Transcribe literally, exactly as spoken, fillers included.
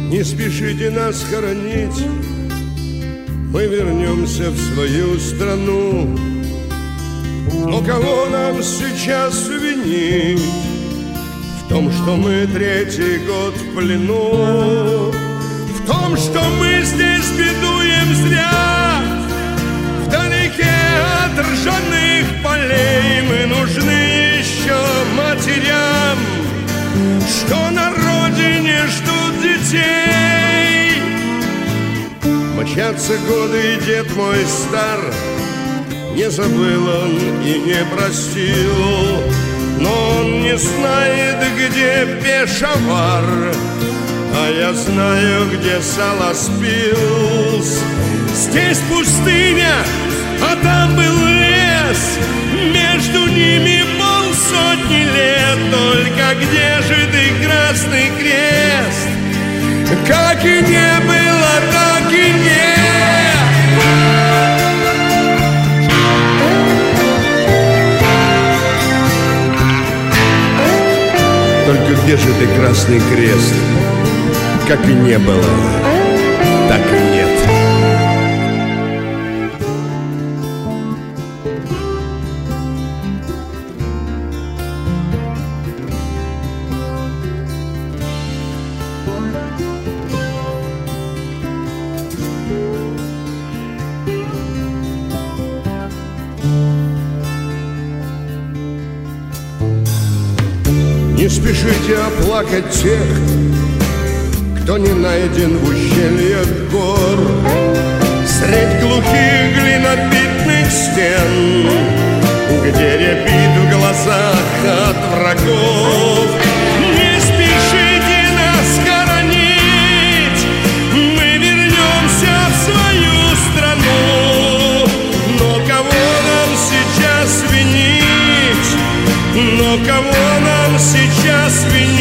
Не спешите нас хоронить, мы вернемся в свою страну. Но кого нам сейчас винить в том, что мы третий год в плену? В том, что мы здесь бедуем зря, вдалеке от ржаных полей. Мы нужны еще матерям, что на родине ждут детей. Мчатся годы, и дед мой стар, не забыл он и не простил. Но он не знает, где Пешавар, а я знаю, где Саласпилс. Здесь пустыня, а там был лес, между ними полсотни лет. Только где же ты, Красный Крест? Как и не было, так и нет. Только где же ты, Красный Крест? Как и не было, так и нет. Не спешите оплакать тех, кто не найден в ущельях гор, средь глухих глинобитных стен, где рябит в глазах от врагов. Не спешите нас хоронить, мы вернемся в свою страну. Но кого нам сейчас винить? Но кого нам сейчас винить?